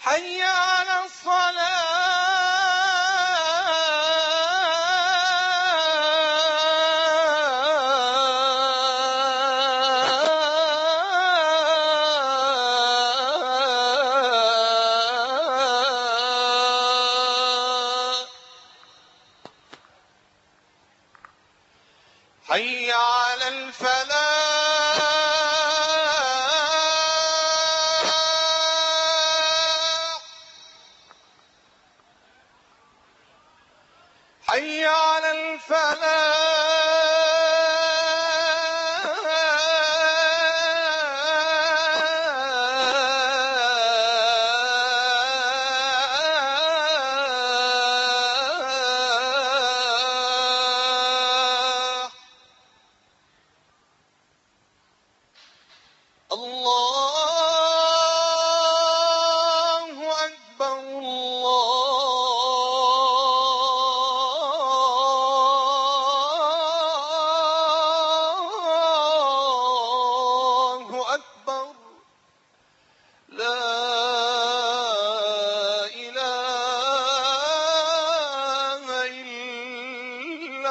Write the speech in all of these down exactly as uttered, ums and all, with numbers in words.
حي على الصلاة حي على الفلاح حي على الفلاح. الله أكبر الله أكبر لا إله إلا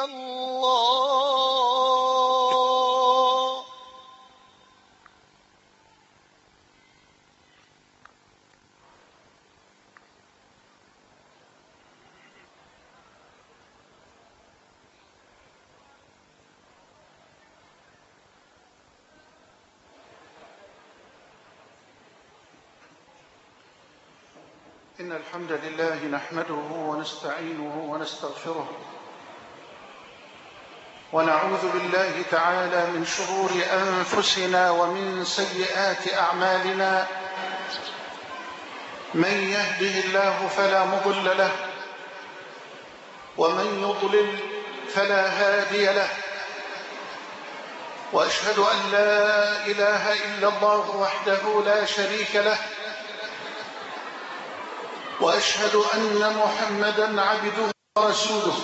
الله. إن الحمد لله نحمده ونستعينه ونستغفره ونعوذ بالله تعالى من شرور أنفسنا ومن سيئات أعمالنا. من يهده الله فلا مضل له ومن يضلل فلا هادي له، وأشهد أن لا إله إلا الله وحده لا شريك له، وأشهد أن محمدًا عبده ورسوله.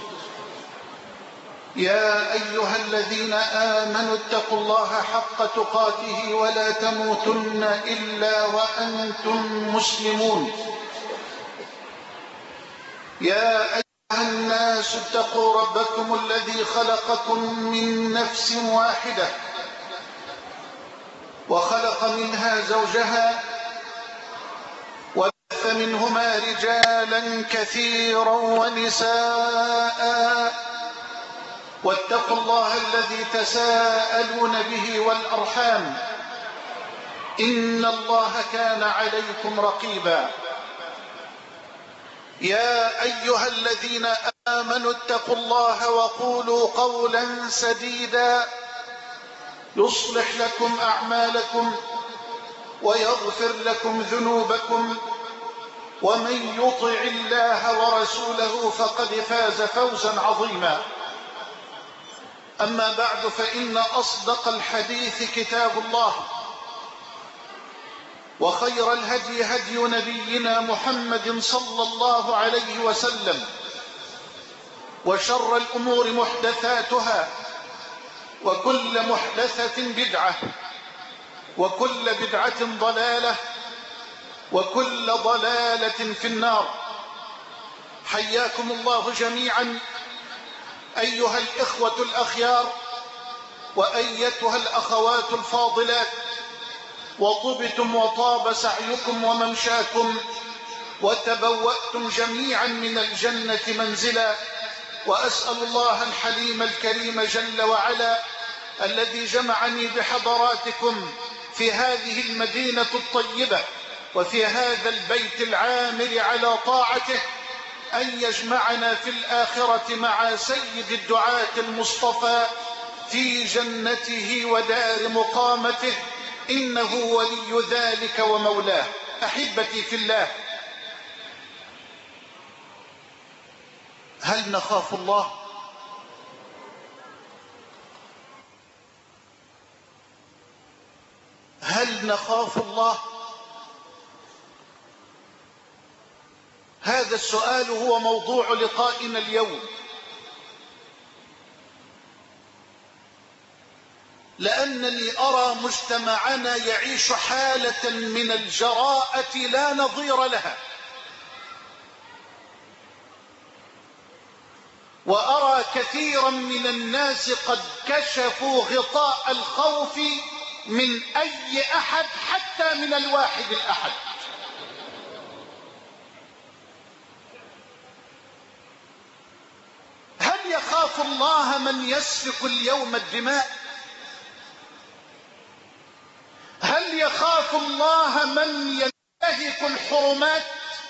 يا أيها الذين آمنوا اتقوا الله حق تقاته ولا تموتن إلا وأنتم مسلمون. يا أيها الناس اتقوا ربكم الذي خلقكم من نفس واحدة وخلق منها زوجها وبث منهما رجالا كثيرا ونساء، واتقوا الله الذي تساءلون به والأرحام إن الله كان عليكم رقيبا. يا أيها الذين آمنوا اتقوا الله وقولوا قولا سديدا يصلح لكم أعمالكم ويغفر لكم ذنوبكم، ومن يطع الله ورسوله فقد فاز فوزا عظيما. أما بعد، فإن أصدق الحديث كتاب الله، وخير الهدي هدي نبينا محمد صلى الله عليه وسلم، وشر الأمور محدثاتها، وكل محدثة بدعة، وكل بدعة ضلالة، وكل ضلالة في النار. حياكم الله جميعا أيها الإخوة الأخيار وأيتها الأخوات الفاضلات، وطبتم وطاب سعيكم وممشاكم، وتبوأتم جميعا من الجنة منزلا. وأسأل الله الحليم الكريم جل وعلا الذي جمعني بحضراتكم في هذه المدينة الطيبة وفي هذا البيت العامر على طاعته أن يجمعنا في الآخرة مع سيد الدعاة المصطفى في جنته ودار مقامته، إنه ولي ذلك ومولاه. أحبتي في الله، هل نخاف الله؟ هل نخاف الله؟ هذا السؤال هو موضوع لقائنا اليوم. لأنني أرى مجتمعنا يعيش حالة من الجراءة لا نظير لها، وأرى كثيرا من الناس قد كشفوا غطاء الخوف من أي أحد، حتى من الواحد الأحد. هل يخاف الله من يسفك اليوم الدماء؟ هل يخاف الله من ينتهك الحرمات؟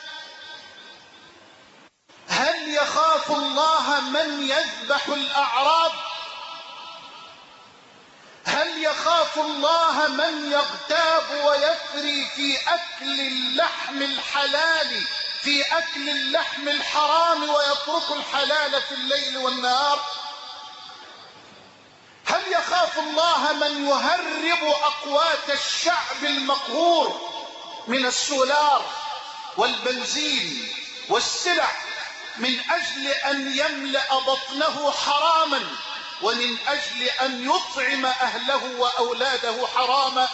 هل يخاف الله من يذبح الأعراض؟ هل يخاف الله من يغتاب ويفري في أكل اللحم الحلال في أكل اللحم الحرام ويترك الحلال في الليل والنهار؟ هل يخاف الله من يهرب أقوات الشعب المقهور من السولار والبنزين والسلع من أجل أن يملأ بطنه حراما ومن أجل أن يطعم أهله وأولاده حراما؟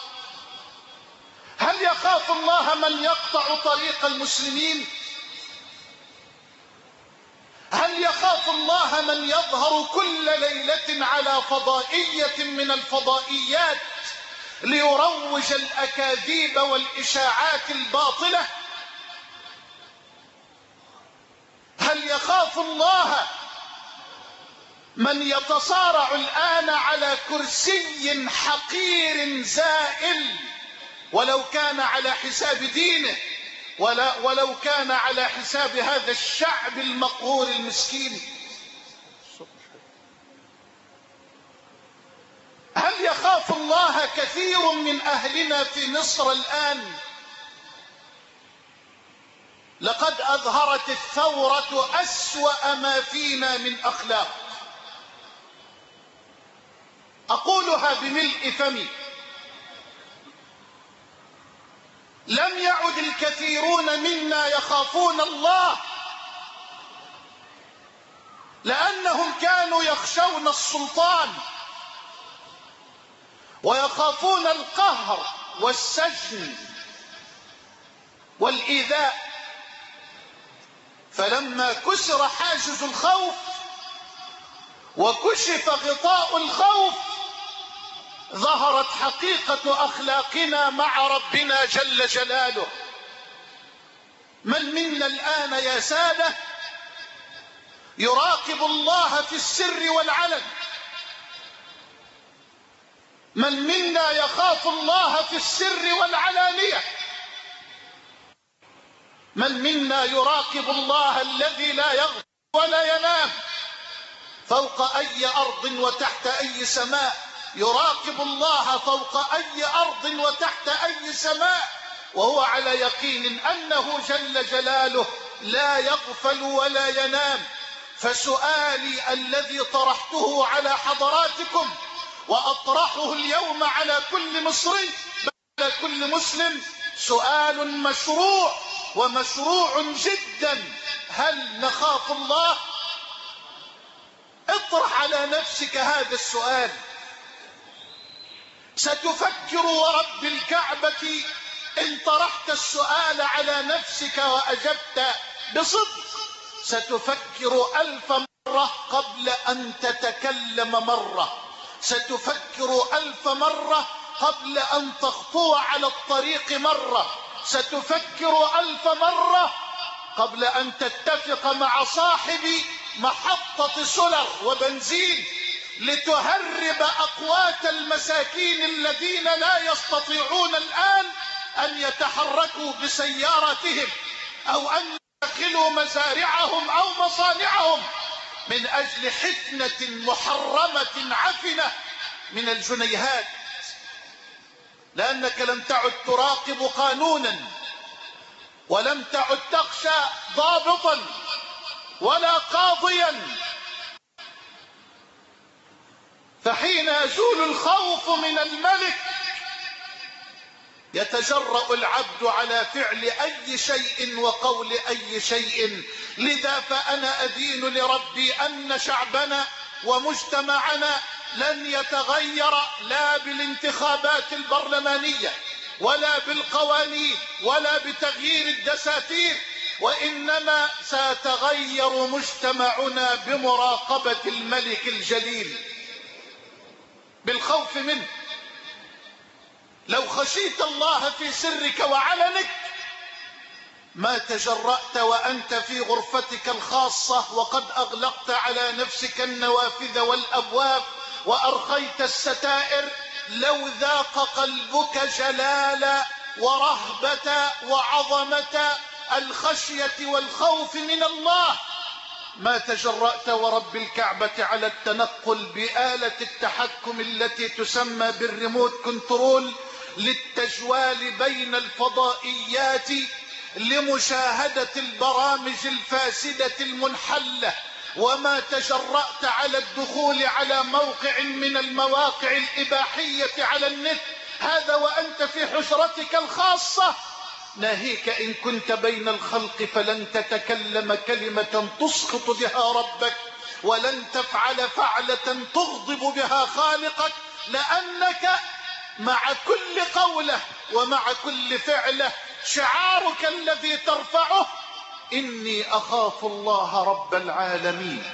هل يخاف الله من يقطع طريق المسلمين؟ هل يخاف الله من يظهر كل ليلة على فضائية من الفضائيات ليروج الأكاذيب والإشاعات الباطلة؟ هل يخاف الله من يتصارع الآن على كرسي حقير زائل ولو كان على حساب دينه ولا ولو كان على حساب هذا الشعب المقهور المسكين؟ هل يخاف الله كثير من أهلنا في مصر الآن؟ لقد أظهرت الثورة أسوأ ما فينا من أخلاق. أقولها بملء فمي، لم يعد الكثيرون منا يخافون الله، لأنهم كانوا يخشون السلطان ويخافون القهر والسجن والإيذاء. فلما كسر حاجز الخوف وكشف غطاء الخوف ظهرت حقيقة أخلاقنا مع ربنا جل جلاله. من منا الآن يا سادة يراقب الله في السر والعلن؟ من منا يخاف الله في السر والعلانية؟ من منا يراقب الله الذي لا يغفل ولا ينام فوق أي أرض وتحت أي سماء؟ يراقب الله فوق أي أرض وتحت أي سماء وهو على يقين أنه جل جلاله لا يغفل ولا ينام. فسؤالي الذي طرحته على حضراتكم وأطرحه اليوم على كل مصري على كل مسلم سؤال مشروع ومشروع جدا: هل نخاف الله؟ اطرح على نفسك هذا السؤال. ستفكر ورب الكعبة إن طرحت السؤال على نفسك وأجبت بصدق ستفكر ألف مرة قبل أن تتكلم مرة، ستفكر ألف مرة قبل أن تخطو على الطريق مرة، ستفكر ألف مرة قبل أن تتفق مع صاحب محطة سولر وبنزين لتهرب أقوات المساكين الذين لا يستطيعون الآن أن يتحركوا بسيارتهم أو أن يدخلوا مزارعهم أو مصانعهم من أجل حفنة محرمة عفنة من الجنيهات، لأنك لم تعد تراقب قانونا ولم تعد تخشى ضابطا ولا قاضيا. فحين يزول الخوف من الملك يتجرأ العبد على فعل أي شيء وقول أي شيء. لذا فأنا أدين لربي أن شعبنا ومجتمعنا لن يتغير لا بالانتخابات البرلمانية ولا بالقوانين ولا بتغيير الدساتير، وإنما سيتغير مجتمعنا بمراقبة الملك الجليل، بالخوف منه. لو خشيت الله في سرك وعلنك ما تجرأت وأنت في غرفتك الخاصة وقد أغلقت على نفسك النوافذ والأبواب وأرخيت الستائر، لو ذاق قلبك جلال ورهبة وعظمة الخشية والخوف من الله ما تجرأت ورب الكعبة على التنقل بآلة التحكم التي تسمى بالريموت كنترول للتجوال بين الفضائيات لمشاهدة البرامج الفاسدة المنحلة، وما تجرأت على الدخول على موقع من المواقع الإباحية على النت، هذا وأنت في حجرتك الخاصة. ناهيك إن كنت بين الخلق فلن تتكلم كلمة تسخط بها ربك، ولن تفعل فعلة تغضب بها خالقك، لأنك مع كل قولة ومع كل فعلة شعارك الذي ترفعه إني أخاف الله رب العالمين.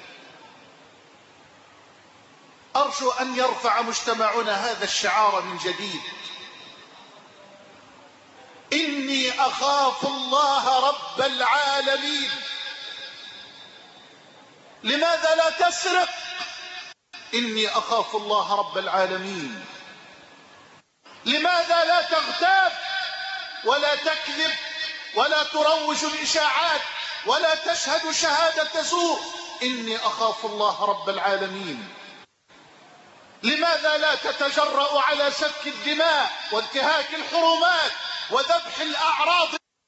أرجو أن يرفع مجتمعنا هذا الشعار من جديد، إني أخاف الله رب العالمين. لماذا لا تسرق؟ إني أخاف الله رب العالمين. لماذا لا تغتاب ولا تكذب ولا تروج الإشاعات ولا تشهد شهادة زور؟ إني أخاف الله رب العالمين. لماذا لا تتجرأ على سفك الدماء وانتهاك الحرمات وذبح الأعراض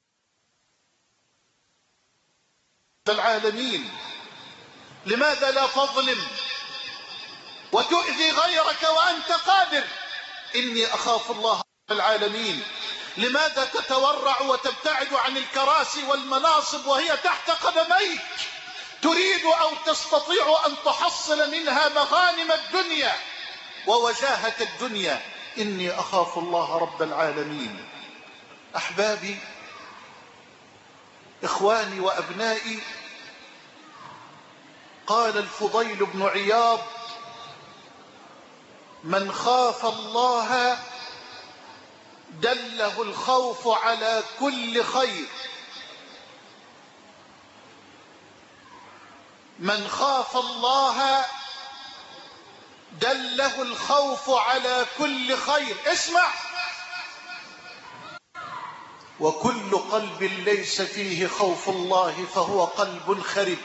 العالمين؟ لماذا لا تظلم وتؤذي غيرك وأنت قادر؟ إني أخاف الله رب العالمين. لماذا تتورع وتبتعد عن الكراسي والمناصب وهي تحت قدميك، تريد أو تستطيع أن تحصل منها مغانم الدنيا ووجاهة الدنيا؟ إني أخاف الله رب العالمين. أحبابي، إخواني وأبنائي، قال الفضيل بن عياض: من خاف الله دله الخوف على كل خير. من خاف الله دله الخوف على كل خير. اسمع: وكل قلب ليس فيه خوف الله فهو قلب خرب.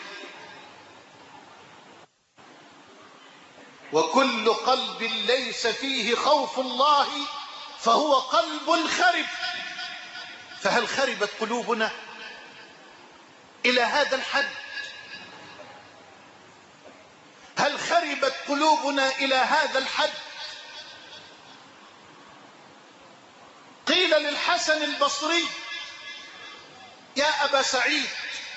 وكل قلب ليس فيه خوف الله فهو قلب خرب. فهل خربت قلوبنا إلى هذا الحد؟ هل خربت قلوبنا إلى هذا الحد؟ قيل للحسن البصري: يا أبا سعيد،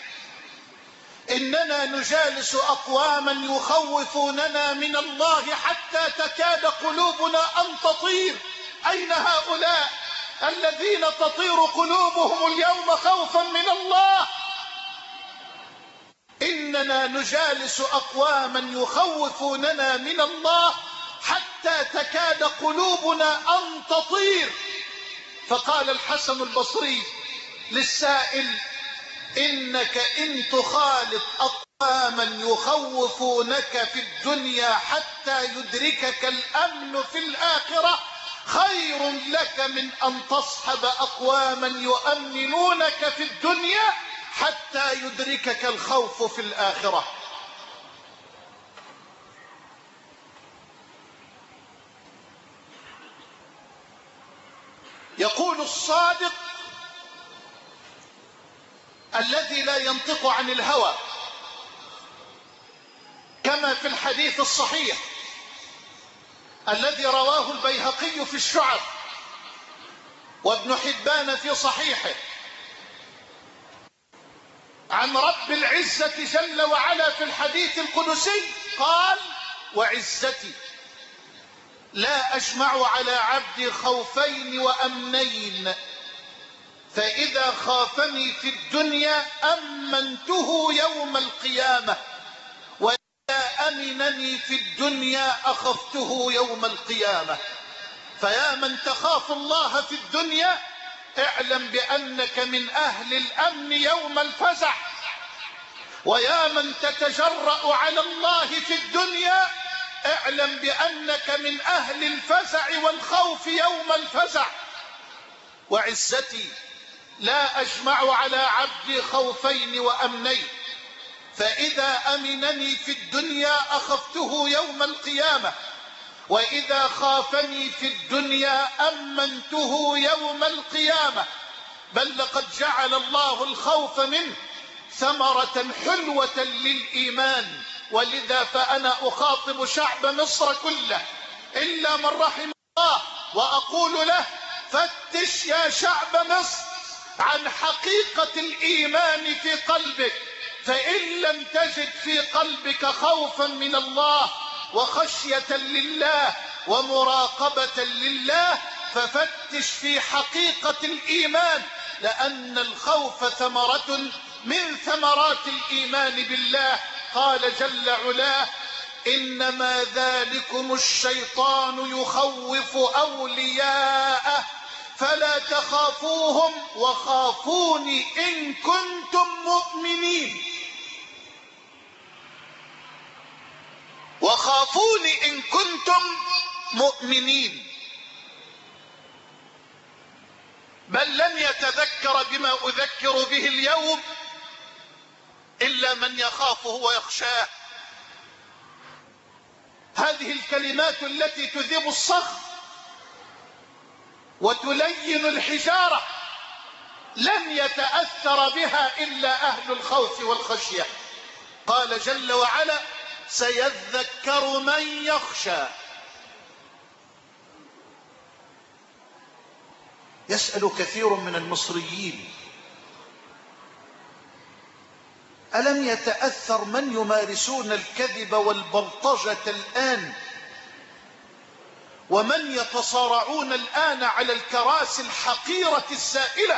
إننا نجالس أقواما يخوفوننا من الله حتى تكاد قلوبنا أن تطير. أين هؤلاء الذين تطير قلوبهم اليوم خوفا من الله؟ إننا نجالس أقواما يخوفوننا من الله حتى تكاد قلوبنا أن تطير. فقال الحسن البصري للسائل: إنك إن تخالط أقواما يخوفونك في الدنيا حتى يدركك الأمن في الآخرة خير لك من أن تصحب أقواما يؤمنونك في الدنيا حتى يدركك الخوف في الآخرة. يقول الصادق الذي لا ينطق عن الهوى كما في الحديث الصحيح الذي رواه البيهقي في الشعب وابن حبان في صحيحه عن رب العزة جل وعلا في الحديث القدسي قال: وعزتي لا أجمع على عبدي خوفين وأمنين، فإذا خافني في الدنيا أمنته يوم القيامة، وإذا أمنني في الدنيا أخفته يوم القيامة. فيا من تخاف الله في الدنيا اعلم بأنك من أهل الأمن يوم الفزع، ويا من تتجرأ على الله في الدنيا اعلم بأنك من أهل الفزع والخوف يوم الفزع. وعزتي لا أجمع على عبدي خوفين وأمنين، فإذا أمنني في الدنيا أخفته يوم القيامة، وإذا خافني في الدنيا أمنته يوم القيامة. بل لقد جعل الله الخوف منه ثمرة حلوة للإيمان. ولذا فأنا أخاطب شعب مصر كله إلا من رحم الله، وأقول له: فتش يا شعب مصر عن حقيقة الإيمان في قلبك، فإن لم تجد في قلبك خوفا من الله وخشية لله ومراقبة لله ففتش في حقيقة الإيمان، لأن الخوف ثمرة من ثمرات الإيمان بالله. قال جل علاه: إنما ذلكم الشيطان يخوف أولياءه فلا تخافوهم وخافوني إن كنتم مؤمنين. وخافوني إن كنتم مؤمنين. بل لن يتذكر بما أذكر به اليوم إلا من يخافه ويخشاه. هذه الكلمات التي تذيب الصخر وتلين الحجارة لن يتأثر بها إلا أهل الخوف والخشية. قال جل وعلا: سيذكر من يخشى. يسأل كثير من المصريين: ألم يتأثر من يمارسون الكذب والبلطجة الآن، ومن يتصارعون الآن على الكراسي الحقيرة السائلة،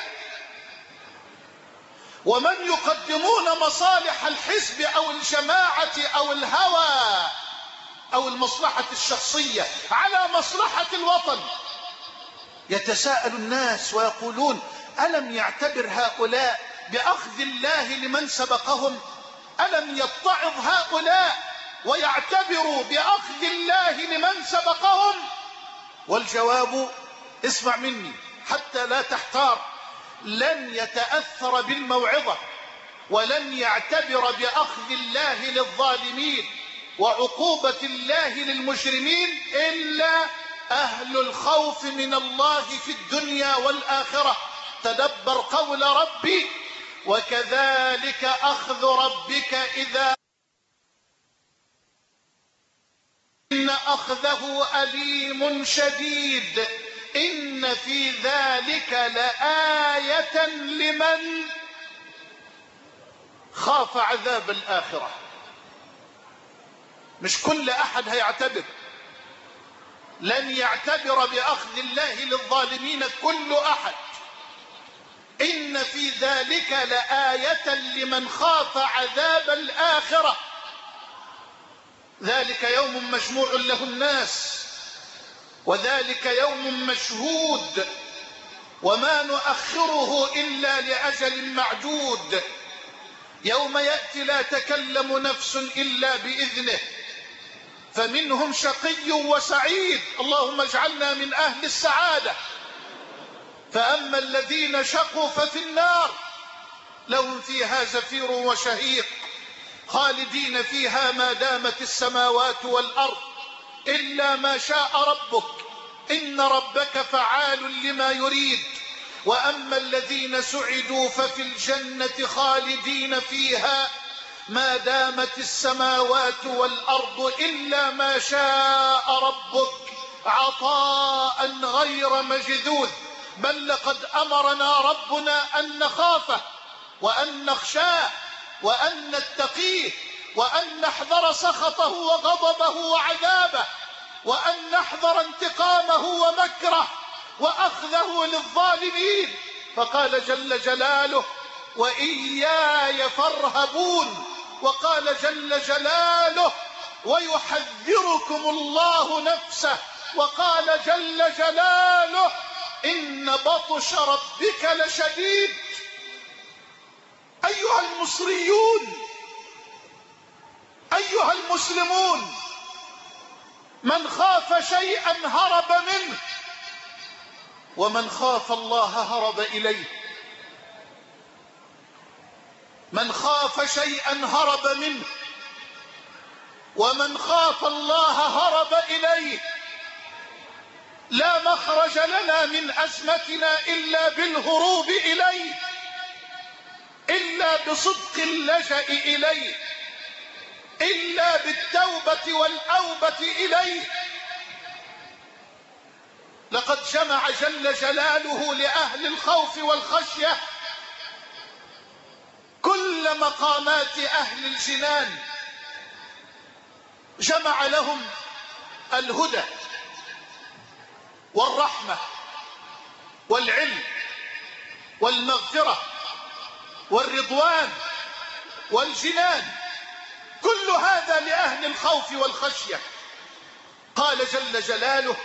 ومن يقدمون مصالح الحزب أو الجماعة أو الهوى أو المصلحة الشخصية على مصلحة الوطن؟ يتساءل الناس ويقولون: ألم يعتبر هؤلاء بأخذ الله لمن سبقهم؟ ألم يتعظ هؤلاء ويعتبروا بأخذ الله لمن سبقهم؟ والجواب: اسمع مني حتى لا تحتار، لن يتأثر بالموعظة ولن يعتبر بأخذ الله للظالمين وعقوبة الله للمجرمين إلا أهل الخوف من الله في الدنيا والآخرة. تدبر قول ربي: وكذلك أخذ ربك إذا إن أخذه أليم شديد إن في ذلك لآية لمن خاف عذاب الآخرة. مش كل أحد هيعتبر، لن يعتبر بأخذ الله للظالمين كل أحد. إن في ذلك لآية لمن خاف عذاب الآخرة. ذلك يوم مجموع له الناس، وذلك يوم مشهود، وما نؤخره إلا لأجل معدود. يوم يأتي لا تكلم نفس إلا بإذنه، فمنهم شقي وسعيد، اللهم اجعلنا من أهل السعادة. فأما الذين شقوا ففي النار لهم فيها زفير وشهيق خالدين فيها ما دامت السماوات والأرض إلا ما شاء ربك إن ربك فعال لما يريد. وأما الذين سعدوا ففي الجنة خالدين فيها ما دامت السماوات والأرض إلا ما شاء ربك عطاء غير مجذوذ. بل لقد أمرنا ربنا أن نخافه وأن نخشاه وأن نتقيه وأن نحذر سخطه وغضبه وعذابه، وأن نحذر انتقامه ومكره وأخذه للظالمين. فقال جل جلاله: وإياي فارهبون. وقال جل جلاله: ويحذركم الله نفسه. وقال جل جلاله: إن بطش ربك لشديد. أيها المصريون، أيها المسلمون، من خاف شيئا هرب منه، ومن خاف الله هرب إليه. من خاف شيئا هرب منه، ومن خاف الله هرب إليه. لا مخرج لنا من أزمتنا إلا بالهروب إليه، إلا بصدق اللجأ إليه، إلا بالتوبة والأوبة إليه. لقد جمع جل جلاله لأهل الخوف والخشية كل مقامات أهل الجنان، جمع لهم الهدى والرحمة والعلم والمغفرة والرضوان والجنان، كل هذا لأهل الخوف والخشية. قال جل جلاله: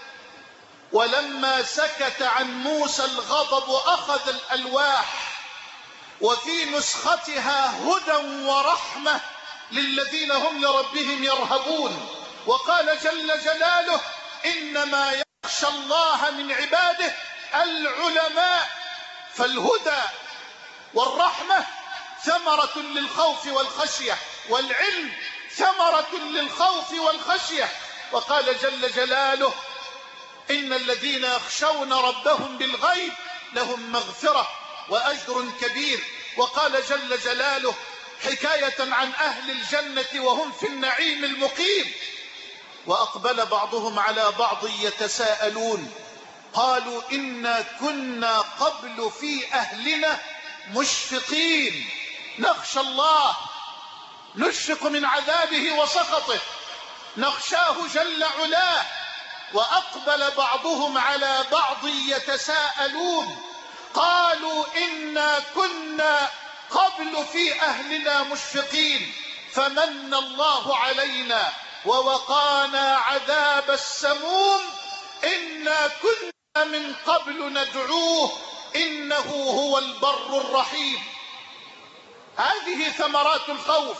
ولما سكت عن موسى الغضب أخذ الألواح وفي نسختها هدى ورحمة للذين هم لربهم يرهبون. وقال جل جلاله: إنما يخشى الله من عباده العلماء. فالهدى والرحمة ثمرة للخوف والخشية، والعلم ثمرة للخوف والخشية. وقال جل جلاله: إن الذين يخشون ربهم بالغيب لهم مغفرة وأجر كبير. وقال جل جلاله حكاية عن أهل الجنة وهم في النعيم المقيم: وأقبل بعضهم على بعض يتساءلون قالوا إنا كنا قبل في أهلنا مشفقين. نخشى الله، نشفق من عذابه وسخطه، نخشاه جل علاه. وأقبل بعضهم على بعض يتساءلون قالوا إنا كنا قبل في أهلنا مشفقين فمن الله علينا ووقانا عذاب السموم إنا كنا من قبل ندعوه إنه هو البر الرحيم. هذه ثمرات الخوف،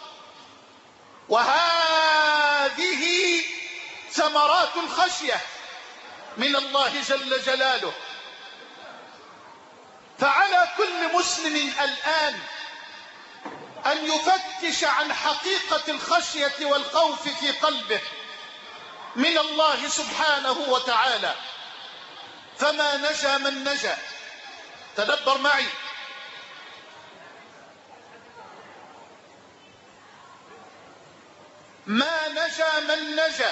وهذه ثمرات الخشية من الله جل جلاله. فعلى كل مسلم الآن أن يفتش عن حقيقة الخشية والخوف في قلبه من الله سبحانه وتعالى. فما نجا من نجا. تدبر معي: ما نجا من نجا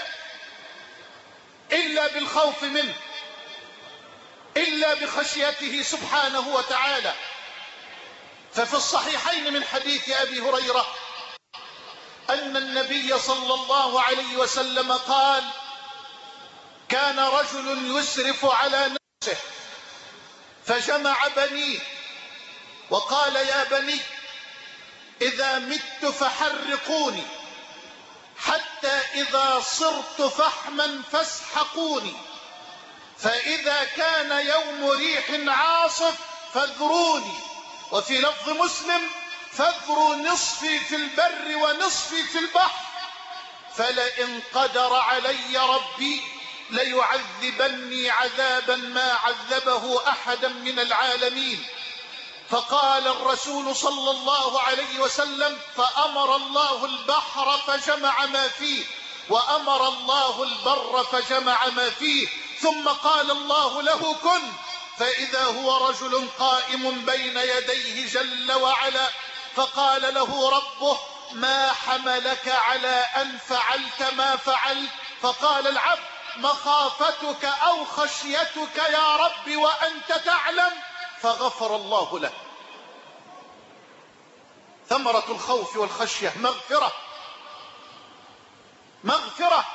إلا بالخوف منه، إلا بخشيته سبحانه وتعالى. ففي الصحيحين من حديث أبي هريرة أن النبي صلى الله عليه وسلم قال: كان رجل يسرف على نفسه فجمع بنيه وقال: يا بني إذا مت فحرقوني حتى إذا صرت فحما فاسحقوني، فإذا كان يوم ريح عاصف فاذروني، وفي لفظ مسلم: فاذروا نصفي في البر ونصفي في البحر، فلئن قدر علي ربي ليعذبني عذابا ما عذبه أحدا من العالمين. فقال الرسول صلى الله عليه وسلم: فأمر الله البحر فجمع ما فيه، وأمر الله البر فجمع ما فيه، ثم قال الله له: كن. فإذا هو رجل قائم بين يديه جل وعلا، فقال له ربه: ما حملك على أن فعلت ما فعلت؟ فقال العبد: مخافتك أو خشيتك يا رب وأنت تعلم. فغفر الله له. ثمرة الخوف والخشية مغفرة، مغفرة.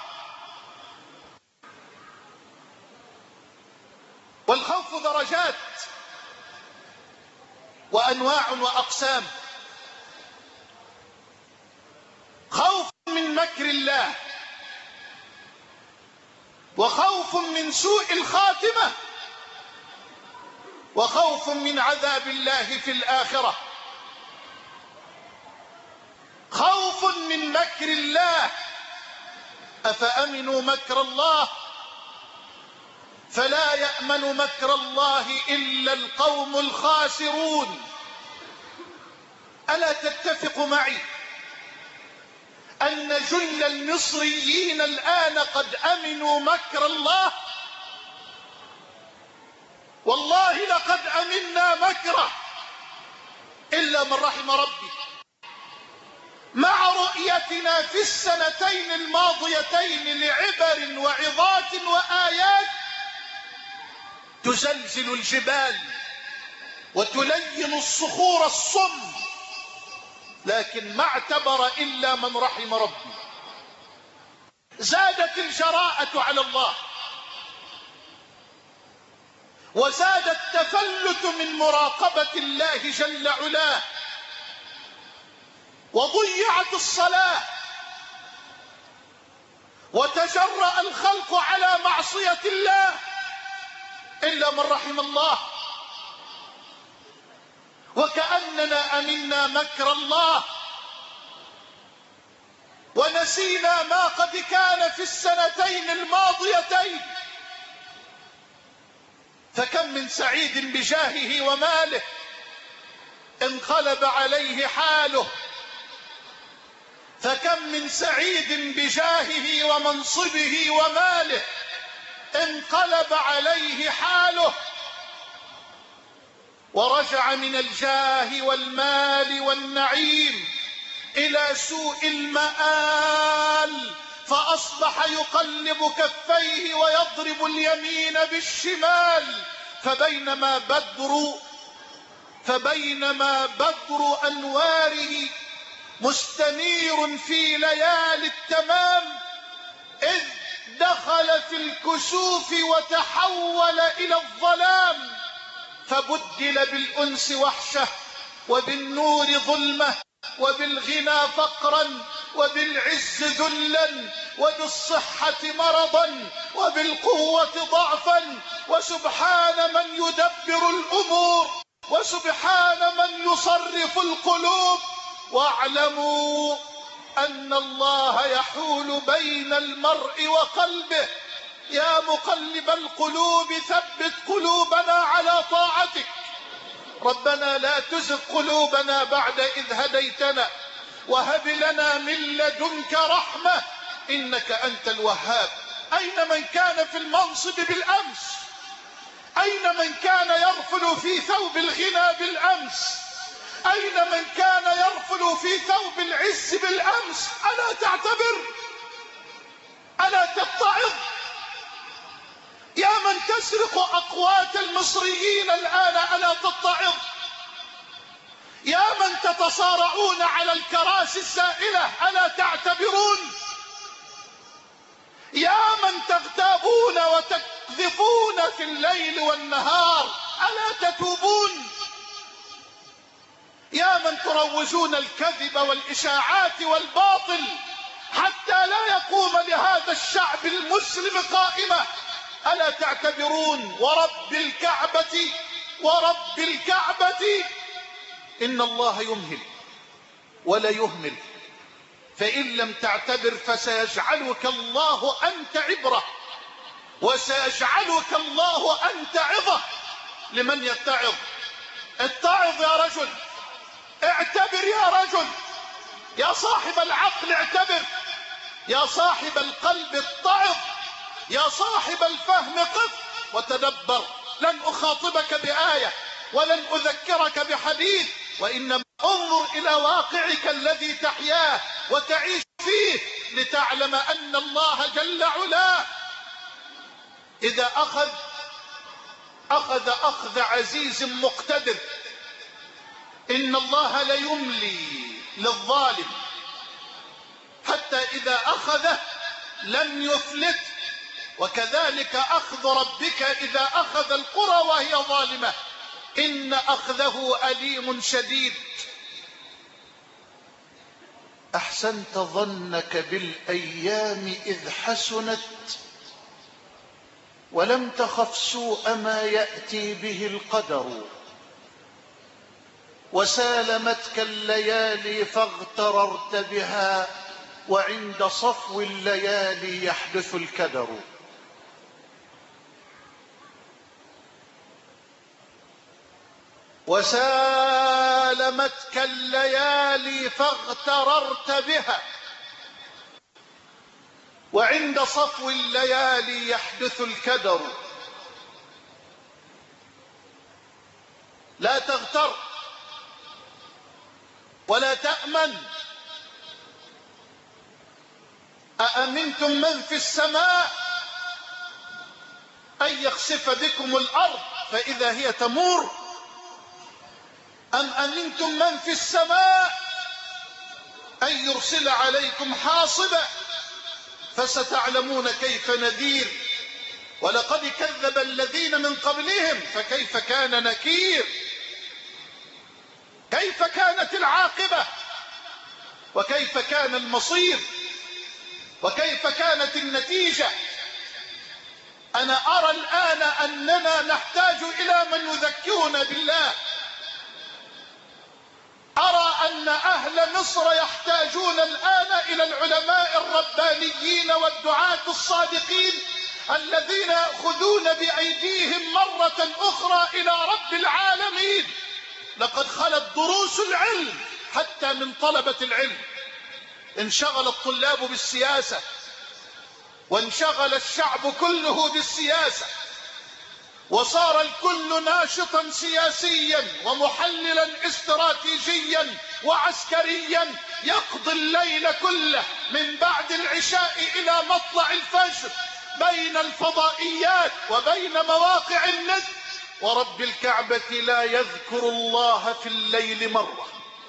والخوف درجات وأنواع وأقسام. خوف من مكر الله، وخوف من سوء الخاتمة، وخوف من عذاب الله في الآخرة. خوف من مكر الله، أفأمنوا مكر الله فلا يأمن مكر الله إلا القوم الخاسرون. ألا تتفق معي أن جل المصريين الآن قد أمنوا مكر الله؟ والله لقد أمنا مكره إلا من رحم ربي. مع رؤيتنا في السنتين الماضيتين لعبر وعظات وآيات تزلزل الجبال وتلين الصخور الصم، لكن ما اعتبر إلا من رحم ربي. زادت الجراءة على الله، وزاد التفلت من مراقبة الله جل علاه، وضيعت الصلاة، وتجرأ الخلق على معصية الله إلا من رحم الله. وكأننا أمنا مكر الله ونسينا ما قد كان في السنتين الماضيتين. فكم من سعيد بجاهه وماله انقلب عليه حاله، فكم من سعيد بجاهه ومنصبه وماله انقلب عليه حاله، ورجع من الجاه والمال والنعيم إلى سوء المآل، فأصبح يقلب كفيه ويضرب اليمين بالشمال. فبينما بدر فبينما بدر أنواره مستنير في ليالي التمام، إذ دخل في الكسوف وتحول إلى الظلام، فبدل بالأنس وحشة، وبالنور ظلمة، وبالغنى فقرا، وبالعز ذلا، وبالصحة مرضا، وبالقوة ضعفا. وسبحان من يدبر الأمور، وسبحان من يصرف القلوب. واعلموا أن الله يحول بين المرء وقلبه. يا مقلب القلوب ثبت قلوبنا على طاعتك. ربنا لا تزغ قلوبنا بعد إذ هديتنا، وهب لنا من لدنك رحمة إنك أنت الوهاب. أين من كان في المنصب بالأمس؟ أين من كان يرفل في ثوب الغنى بالأمس؟ أين من كان يرفل في ثوب العز بالأمس؟ ألا تعتبر؟ ألا تتعظ؟ يا من تسرق أقوات المصريين الآن ألا تتعظ؟ يا من تتصارعون على الكراسي السائلة ألا تعتبرون؟ يا من تغتابون وتقذفون في الليل والنهار ألا تتوبون؟ يا من تروجون الكذب والإشاعات والباطل حتى لا يقوم لهذا الشعب المسلم قائمة، ألا تعتبرون؟ ورب الكعبة ورب الكعبة إن الله يمهل ولا يهمل، فإن لم تعتبر فسيجعلك الله أنت عبرة، وسيجعلك الله أنت عظة لمن يتعظ. اتعظ يا رجل، اعتبر يا رجل، يا صاحب العقل اعتبر، يا صاحب القلب اتعظ، يا صاحب الفهم قف وتدبر. لن أخاطبك بآية ولن أذكرك بحديث، وإنما انظر إلى واقعك الذي تحياه وتعيش فيه لتعلم أن الله جل علاه إذا أخذ أخذ أخذ عزيز مقتدر، إن الله ليملي للظالم حتى إذا أخذه لم يفلت، وكذلك أخذ ربك إذا أخذ القرى وهي ظالمة إن أخذه أليم شديد. أحسنت ظنك بالأيام إذ حسنت ولم تخف سوء ما يأتي به القدر، وسالمتك الليالي فاغتررت بها وعند صفو الليالي يحدث الكدر. وسالمتك الليالي فاغتررت بها وعند صفو الليالي يحدث الكدر. لا تغتر ولا تأمن. أأمنتم من في السماء أن يخسف بكم الأرض فإذا هي تمور، أم أمنتم من في السماء أن يرسل عليكم حاصبا فستعلمون كيف نذير. ولقد كذب الذين من قبلهم فكيف كان نكير. كيف كانت العاقبة وكيف كان المصير وكيف كانت النتيجة. أنا أرى الآن أننا نحتاج إلى من يذكرنا بالله. أرى أن أهل مصر يحتاجون الآن إلى العلماء الربانيين والدعاة الصادقين الذين يأخذون بأيديهم مرة أخرى إلى رب العالمين. لقد خلت دروس العلم حتى من طلبة العلم. انشغل الطلاب بالسياسة وانشغل الشعب كله بالسياسة، وصار الكل ناشطا سياسيا ومحللا استراتيجيا وعسكريا، يقضي الليل كله من بعد العشاء إلى مطلع الفجر بين الفضائيات وبين مواقع النت، ورب الكعبة لا يذكر الله في الليل مرة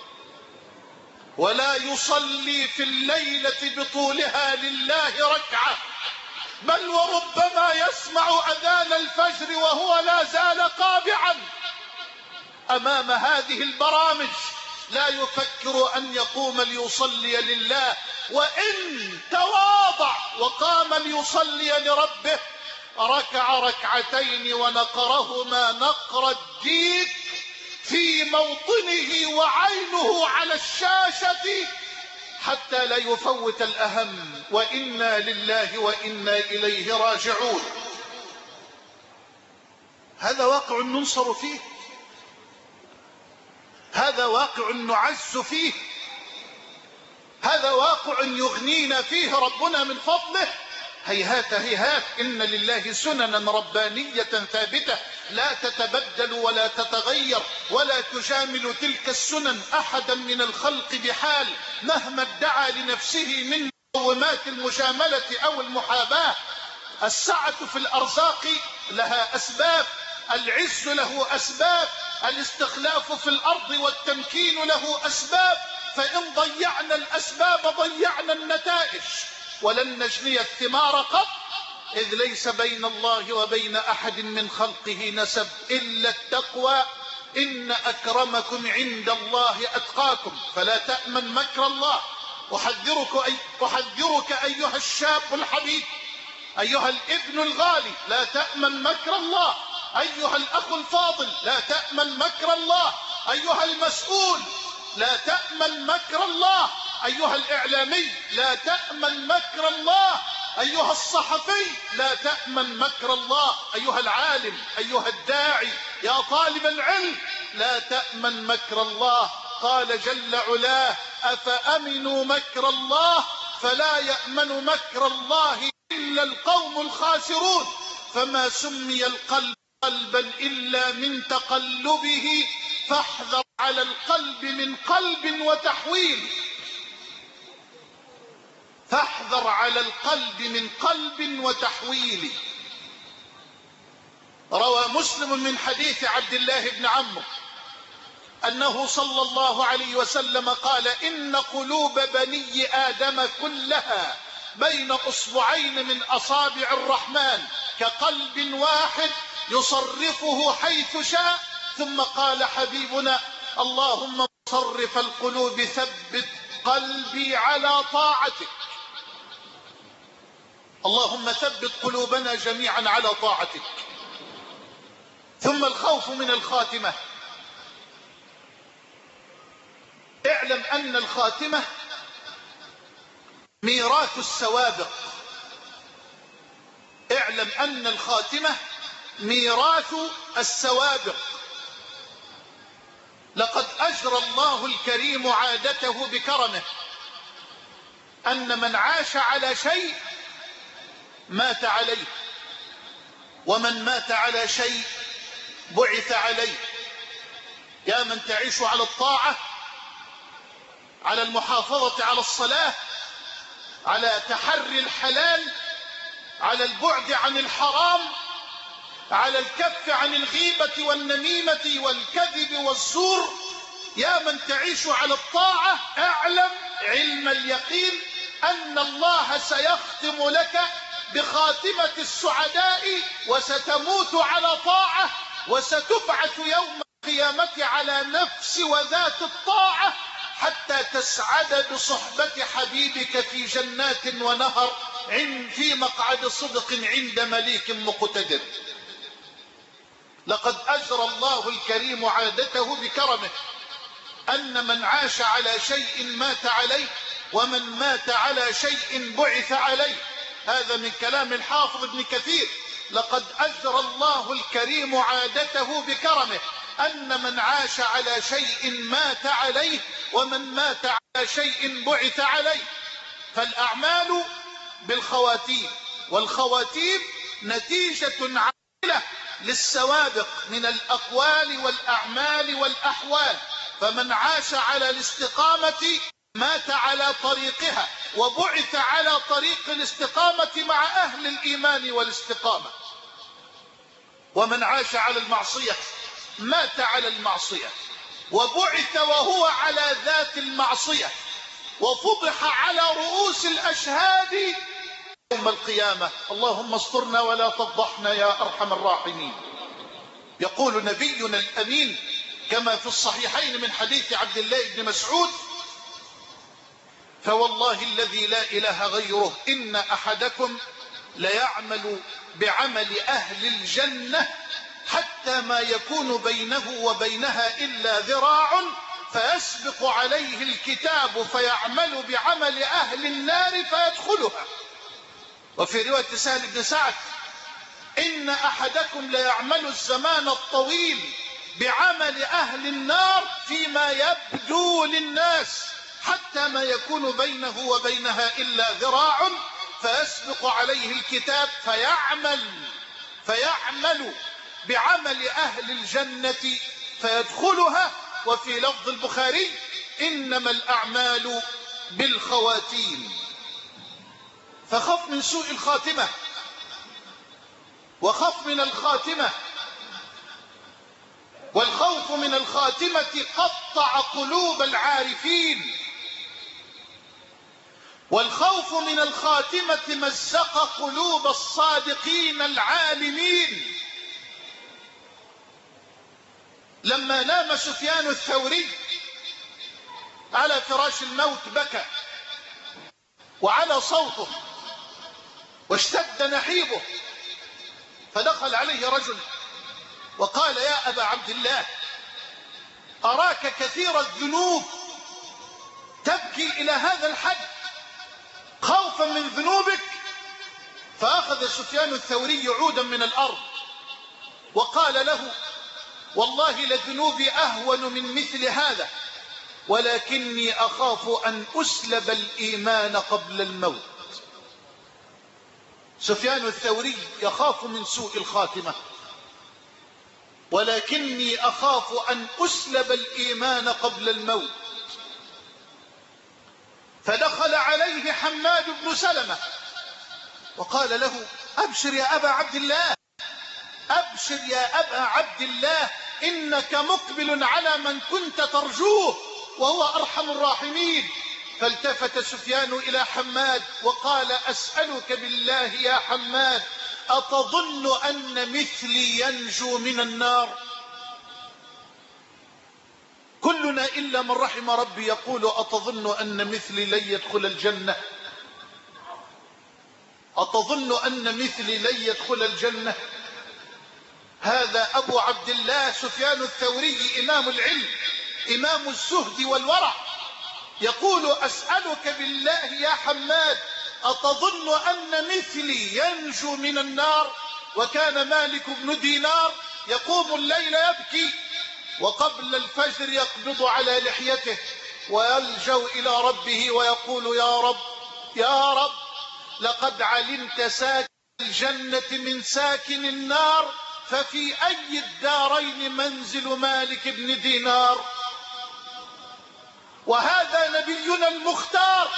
ولا يصلي في الليلة بطولها لله ركعة، بل وربما يسمع أذان الفجر وهو لا زال قابعا أمام هذه البرامج، لا يفكر أن يقوم ليصلي لله، وإن تواضع وقام ليصلي لربه ركع ركعتين ونقرهما نقر الديك في موطنه وعينه على الشاشة حتى لا يفوت الأهم. وإنا لله وإنا إليه راجعون. هذا واقع ننصر فيه، هذا واقع نعز فيه، هذا واقع يغنينا فيه ربنا من فضله. هيهات هيهات، إن لله سننا ربانية ثابتة لا تتبدل ولا تتغير ولا تجامل تلك السنن أحدا من الخلق بحال مهما ادعى لنفسه من مقومات المجاملة أو المحاباة. السعة في الأرزاق لها أسباب، العز له أسباب، الاستخلاف في الأرض والتمكين له أسباب، فإن ضيعنا الأسباب ضيعنا النتائج ولن نجني الثمار قط، إذ ليس بين الله وبين أحد من خلقه نسب إلا التقوى، إن أكرمكم عند الله أتقاكم. فلا تأمن مكر الله. أحذرك, أي أحذرك أيها الشاب الحبيب، أيها الابن الغالي، لا تأمن مكر الله. أيها الأخ الفاضل، لا تأمن مكر الله. أيها المسؤول، لا تأمن مكر الله. أيها الإعلامي، لا تأمن مكر الله. أيها الصحفي، لا تأمن مكر الله. أيها العالم، أيها الداعي، يا طالب العلم، لا تأمن مكر الله. قال جل علاه: أفأمنوا مكر الله فلا يأمن مكر الله إلا القوم الخاسرون. فما سمي القلب قلبا إلا من تقلبه، فاحذر على القلب من قلب وتحويل. فاحذر على القلب من قلب وتحويل. روى مسلم من حديث عبد الله بن عمرو أنه صلى الله عليه وسلم قال إن قلوب بني آدم كلها بين أصبعين من أصابع الرحمن كقلب واحد يصرفه حيث شاء. ثم قال حبيبنا اللهم مصرف القلوب ثبت قلبي على طاعتك. اللهم ثبت قلوبنا جميعا على طاعتك. ثم الخوف من الخاتمة. اعلم أن الخاتمة ميراث السوابق. اعلم أن الخاتمة ميراث السوابق. لقد أجرى الله الكريم عادته بكرمه أن من عاش على شيء مات عليه، ومن مات على شيء بعث عليه. يا من تعيش على الطاعة، على المحافظة على الصلاة، على تحري الحلال، على البعد عن الحرام، على الكف عن الغيبة والنميمة والكذب والزور. يا من تعيش على الطاعة اعلم علم اليقين أن الله سيختم لك بخاتمة السعداء، وستموت على طاعة، وستبعث يوم القيامة على نفس وذات الطاعة، حتى تسعد بصحبة حبيبك في جنات ونهر في مقعد صدق عند مليك مقتدر. لقد أجرى الله الكريم عادته بكرمه أن من عاش على شيء مات عليه، ومن مات على شيء بعث عليه. هذا من كلام الحافظ ابن كثير. لقد أجرى الله الكريم عادته بكرمه أن من عاش على شيء مات عليه، ومن مات على شيء بعث عليه. فالأعمال بالخواتيم، والخواتيم نتيجة عاجلة للسوابق من الأقوال والأعمال والأحوال. فمن عاش على الاستقامة مات على طريقها، وبعث على طريق الاستقامة مع أهل الإيمان والاستقامة. ومن عاش على المعصية مات على المعصية، وبعث وهو على ذات المعصية، وفضح على رؤوس الأشهاد يوم القيامة. اللهم استرنا ولا تفضحنا يا أرحم الراحمين. يقول نبينا الأمين كما في الصحيحين من حديث عبد الله بن مسعود: فوالله الذي لا إله غيره إن أحدكم ليعمل بعمل أهل الجنة حتى ما يكون بينه وبينها إلا ذراع، فيسبق عليه الكتاب فيعمل بعمل أهل النار فيدخلها. وفي رواية سهل بن سعد: إن أحدكم ليعمل الزمان الطويل بعمل أهل النار فيما يبدو للناس حتى ما يكون بينه وبينها إلا ذراع، فيسبق عليه الكتاب فيعمل فيعمل بعمل أهل الجنة فيدخلها. وفي لفظ البخاري: إنما الأعمال بالخواتيم. فخف من سوء الخاتمة، وخف من الخاتمة. والخوف من الخاتمة قطع قلوب العارفين، والخوف من الخاتمة مزق قلوب الصادقين العالمين. لما نام سفيان الثوري على فراش الموت بكى وعلى صوته واشتد نحيبه، فدخل عليه رجل وقال: يا أبا عبد الله، أراك كثير الذنوب تبكي إلى هذا الحد خوفا من ذنوبك. فأخذ سفيان الثوري عودا من الأرض وقال له: والله لذنوبي أهون من مثل هذا، ولكني أخاف أن أسلب الإيمان قبل الموت. سفيان الثوري يخاف من سوء الخاتمة، ولكني أخاف أن أسلب الإيمان قبل الموت. فدخل عليه حماد بن سلمة وقال له: أبشر يا أبا عبد الله، أبشر يا أبا عبد الله، إنك مقبل على من كنت ترجوه وهو أرحم الراحمين. فالتفت سفيان إلى حماد وقال أسألك بالله يا حماد أتظن أن مثلي ينجو من النار؟ كلنا إلا من رحم ربي يقول أتظن أن مثلي لن يدخل الجنة؟ أتظن أن مثلي لن يدخل الجنة؟ هذا أبو عبد الله سفيان الثوري إمام العلم إمام الزهد والورع يقول أسألك بالله يا حماد أتظن أن مثلي ينجو من النار؟ وكان مالك بن دينار يقوم الليل يبكي وقبل الفجر يقبض على لحيته ويلجأ إلى ربه ويقول يا رب يا رب لقد علمت ساكن الجنة من ساكن النار ففي أي الدارين منزل مالك بن دينار؟ وهذا نبينا المختار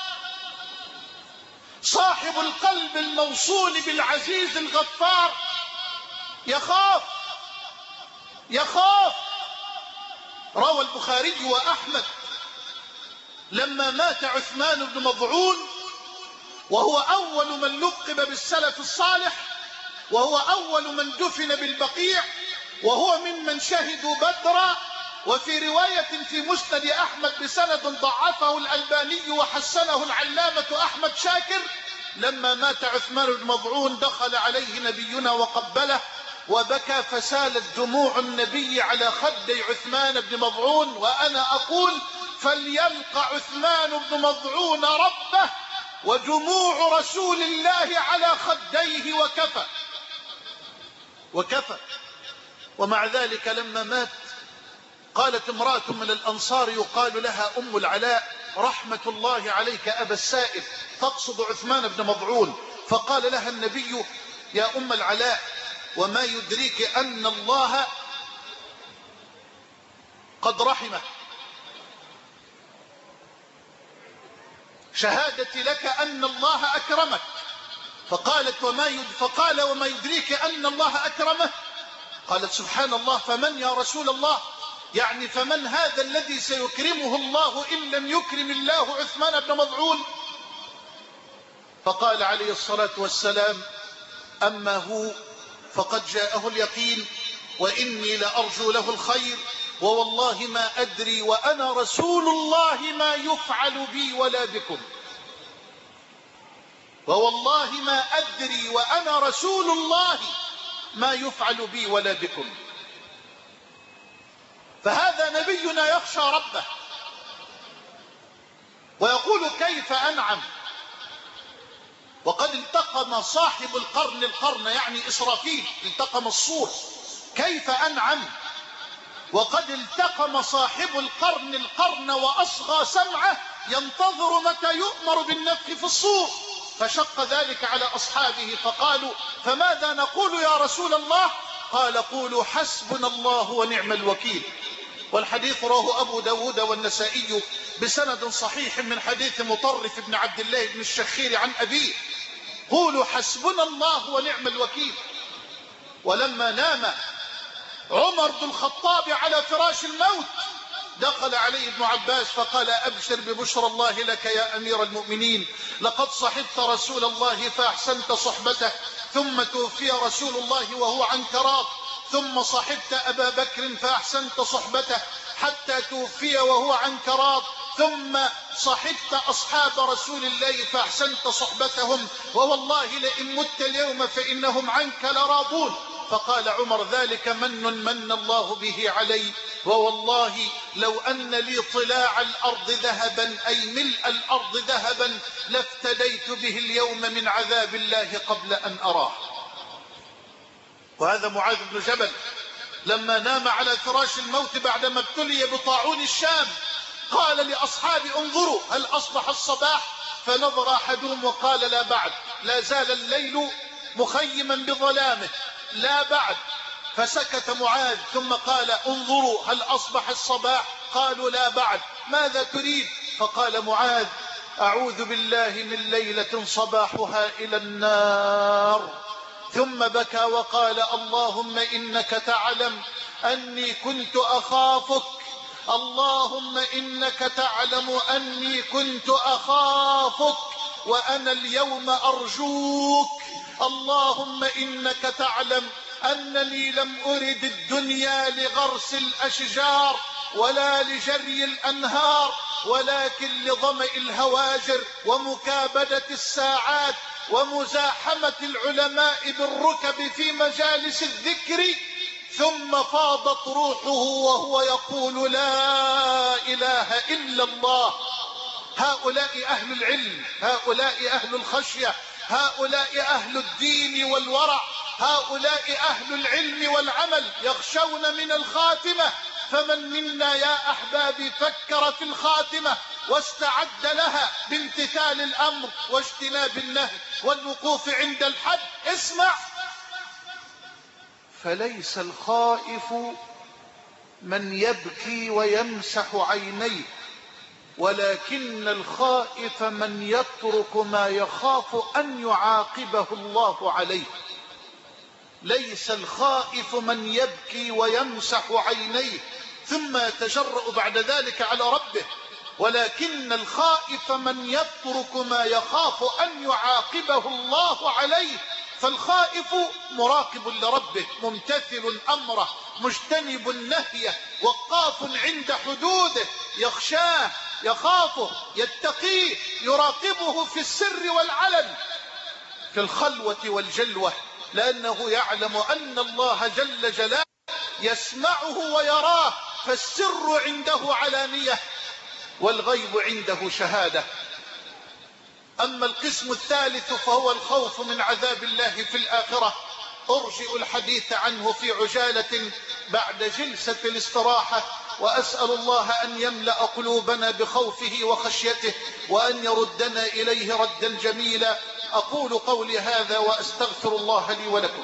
صاحب القلب الموصول بالعزيز الغفار يخاف يخاف. روى البخاري وأحمد لما مات عثمان بن مظعون وهو أول من لقب بالسلف الصالح وهو أول من دفن بالبقيع وهو ممن شهدوا بدرا، وفي رواية في مسند أحمد بسند ضعفه الألباني وحسنه العلامة أحمد شاكر لما مات عثمان بن مظعون دخل عليه نبينا وقبله وبكى فسالت دموع النبي على خدي عثمان بن مظعون. وأنا أقول فليلقى عثمان بن مظعون ربه ودموع رسول الله على خديه وكفى وكفى. ومع ذلك لما مات قالت امرأة من الأنصار يقال لها أم العلاء رحمة الله عليك أبا السائب تقصد عثمان بن مظعون، فقال لها النبي يا أم العلاء وما يدريك أن الله قد رحمه، شهادتي لك أن الله أكرمك. فقالت وما يد... فقال وما يدريك أن الله أكرمه؟ قالت سبحان الله فمن يا رسول الله؟ يعني فمن هذا الذي سيكرمه الله إن لم يكرم الله عثمان بن مظعون؟ فقال عليه الصلاة والسلام أما هو فقد جاءه اليقين وإني لأرجو له الخير ووالله ما أدري وأنا رسول الله ما يفعل بي ولا بكم، ووالله ما أدري وأنا رسول الله ما يفعل بي ولا بكم. فهذا نبينا يخشى ربه ويقول كيف أنعم وقد التقم صاحب القرن القرن يعني إسرافيل التقم الصور، كيف أنعم وقد التقم صاحب القرن القرن وأصغى سمعه ينتظر متى يؤمر بالنفخ في الصور. فشق ذلك على أصحابه فقالوا فماذا نقول يا رسول الله؟ قال قولوا حسبنا الله ونعم الوكيل. والحديث رواه أبو داود والنسائي بسند صحيح من حديث مطرف بن عبد الله بن الشخير عن أبيه قولوا حسبنا الله ونعم الوكيل. ولما نام عمر بن الخطاب على فراش الموت دخل عليه ابن عباس فقال أبشر ببشرى الله لك يا أمير المؤمنين، لقد صحبت رسول الله فأحسنت صحبته ثم توفي رسول الله وهو عنكراط، ثم صحبت أبا بكر فأحسنت صحبته حتى توفي وهو عنكراط، ثم صحبت أصحاب رسول الله فأحسنت صحبتهم ووالله لئن مت اليوم فإنهم عنك لراضون. فقال عمر ذلك من من الله به علي، ووالله لو أن لي طلاع الأرض ذهبا أي ملء الأرض ذهبا لافتديت به اليوم من عذاب الله قبل أن أراه. وهذا معاذ بن جبل لما نام على فراش الموت بعدما ابتلي بطاعون الشام قال لأصحابه انظروا هل أصبح الصباح؟ فنظر أحدهم وقال لا بعد، لا زال الليل مخيما بظلامه، لا بعد. فسكت معاذ ثم قال انظروا هل أصبح الصباح؟ قالوا لا بعد، ماذا تريد؟ فقال معاذ أعوذ بالله من ليلة صباحها إلى النار ثم بكى وقال اللهم إنك تعلم أني كنت أخافك، اللهم إنك تعلم أني كنت أخافك وأنا اليوم أرجوك، اللهم إنك تعلم أنني لم أرد الدنيا لغرس الأشجار ولا لجري الأنهار، ولكن لظمأ الهواجر ومكابدة الساعات ومزاحمة العلماء بالركب في مجالس الذكر. ثم فاضت روحه وهو يقول لا إله إلا الله. هؤلاء أهل العلم، هؤلاء أهل الخشية، هؤلاء أهل الدين والورع، هؤلاء أهل العلم والعمل، يخشون من الخاتمة. فمن منا يا أحبابي فكر في الخاتمة واستعد لها بامتثال الأمر واجتناب النهي والوقوف عند الحد؟ اسمع، فليس الخائف من يبكي ويمسح عينيه، ولكن الخائف من يترك ما يخاف أن يعاقبه الله عليه. ليس الخائف من يبكي ويمسح عينيه ثم يتجرأ بعد ذلك على ربه، ولكن الخائف من يترك ما يخاف أن يعاقبه الله عليه. فالخائف مراقب لربه، ممتثل أمره، مجتنب النهي، وقاف عند حدوده، يخشاه، يخافه، يتقيه، يراقبه في السر والعلن، في الخلوة والجلوة، لأنه يعلم أن الله جل جلاله يسمعه ويراه، فالسر عنده علانية والغيب عنده شهادة. أما القسم الثالث فهو الخوف من عذاب الله في الآخرة، أرجئ الحديث عنه في عجالة بعد جلسة الاستراحة، وأسأل الله أن يملأ قلوبنا بخوفه وخشيته، وأن يردنا إليه ردا جميلا. أقول قولي هذا وأستغفر الله لي ولكم.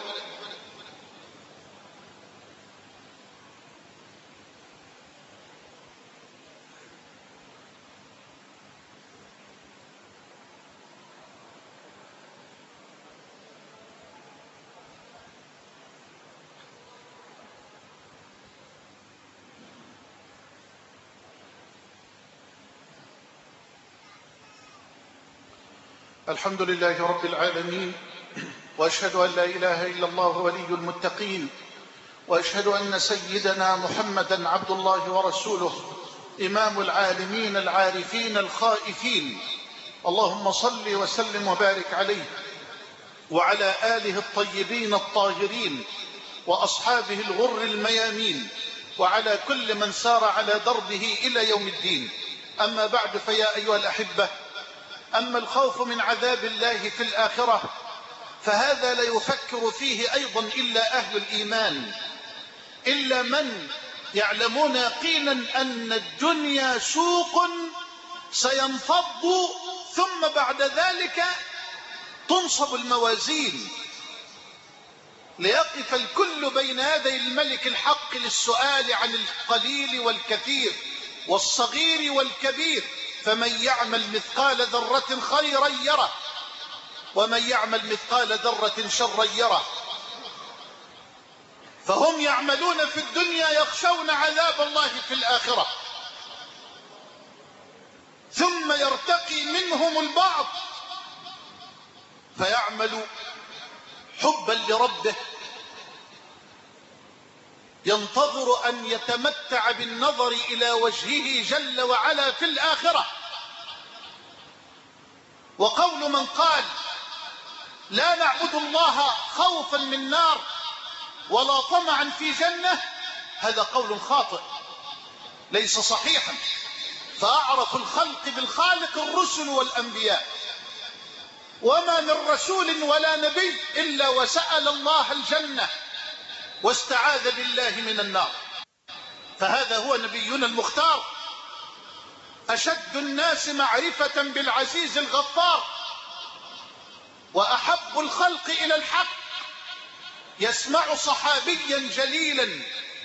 الحمد لله رب العالمين، وأشهد أن لا إله إلا الله ولي المتقين، وأشهد أن سيدنا محمدا عبد الله ورسوله، إمام العالمين العارفين الخائفين. اللهم صل وسلم وبارك عليه وعلى آله الطيبين الطاهرين وأصحابه الغر الميامين، وعلى كل من سار على دربه إلى يوم الدين. أما بعد، فيا أيها الأحبة، أما الخوف من عذاب الله في الآخرة فهذا لا يفكر فيه أيضا إلا أهل الإيمان، إلا من يعلمون يقينا أن الدنيا سوق سينفض، ثم بعد ذلك تنصب الموازين ليقف الكل بين يدي الملك الحق للسؤال عن القليل والكثير والصغير والكبير. فمن يعمل مثقال ذرة خيرا يره، ومن يعمل مثقال ذرة شرا يره. فهم يعملون في الدنيا يخشون عذاب الله في الآخرة، ثم يرتقي منهم البعض فيعمل حبا لربه، ينتظر أن يتمتع بالنظر إلى وجهه جل وعلا في الآخرة. وقول من قال لا نعبد الله خوفا من نار ولا طمعا في جنة، هذا قول خاطئ ليس صحيحا. فأعرف الخلق بالخالق الرسل والأنبياء، وما من رسول ولا نبي إلا وسأل الله الجنة واستعاذ بالله من النار. فهذا هو نبينا المختار، أشد الناس معرفة بالعزيز الغفار، وأحب الخلق إلى الحق. يسمع صحابيا جليلا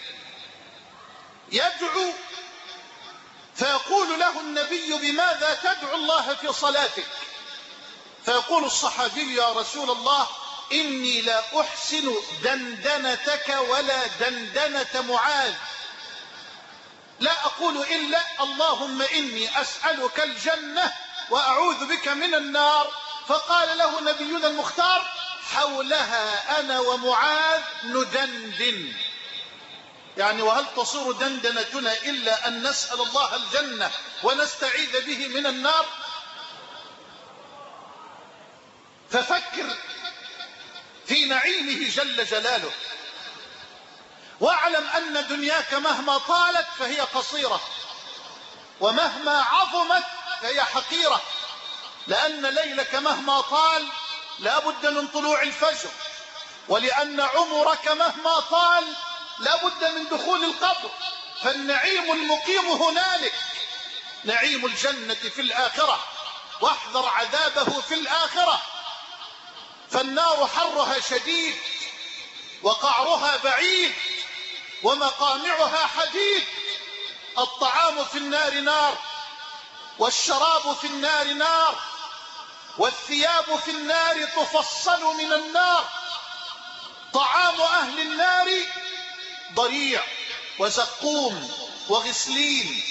يدعو فيقول له النبي بماذا تدعو الله في صلاتك؟ فيقول الصحابي يا رسول الله إني لا أحسن دندنتك ولا دندنة معاذ، لا أقول إلا اللهم إني أسألك الجنة وأعوذ بك من النار. فقال له نبينا المختار: حولها أنا ومعاذ ندندن، يعني وهل تصير دندنتنا إلا أن نسأل الله الجنة ونستعيذ به من النار؟ ففكر في نعيمه جل جلاله، واعلم أن دنياك مهما طالت فهي قصيرة، ومهما عظمت فهي حقيرة، لأن ليلك مهما طال لا بد من طلوع الفجر، ولأن عمرك مهما طال لا بد من دخول القبر. فالنعيم المقيم هنالك، نعيم الجنة في الآخرة، واحذر عذابه في الآخرة. فالنار حرها شديد وقعرها بعيد ومقامعها حديد. الطعام في النار نار، والشراب في النار نار، والثياب في النار تفصل من النار. طعام أهل النار ضريع وزقوم وغسلين.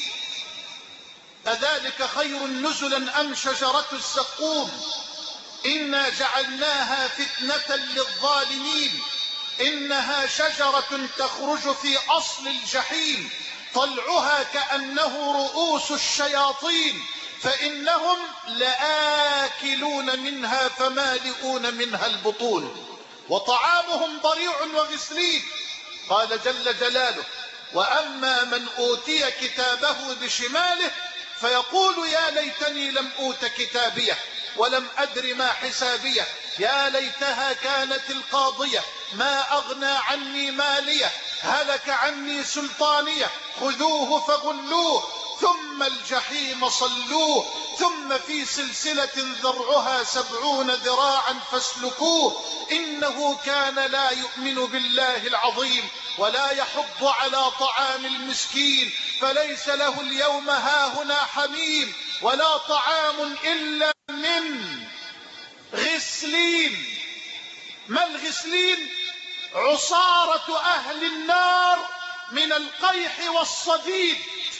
أذلك خير نزلا أم شجرة الزقوم؟ إنا جعلناها فتنة للظالمين، إنها شجرة تخرج في أصل الجحيم، طلعها كأنه رؤوس الشياطين، فإنهم لآكلون منها فمالئون منها البطون، وطعامهم ضريع وغسلين. قال جل جلاله: وأما من أوتي كتابه بشماله فيقول يا ليتني لم أوت كتابيه ولم أدر ما حسابيه، يا ليتها كانت القاضية ما أغنى عني ماليه، هلك عني سلطانيه، خذوه فغلوه ثم الجحيم صلوه، ثم في سلسلة ذرعها سبعون ذراعا فاسلكوه، إنه كان لا يؤمن بالله العظيم ولا يحض على طعام المسكين، فليس له اليوم هاهنا حميم ولا طعام إلا من غسلين. ما الغسلين؟ عصارة أهل النار من القيح والصديد.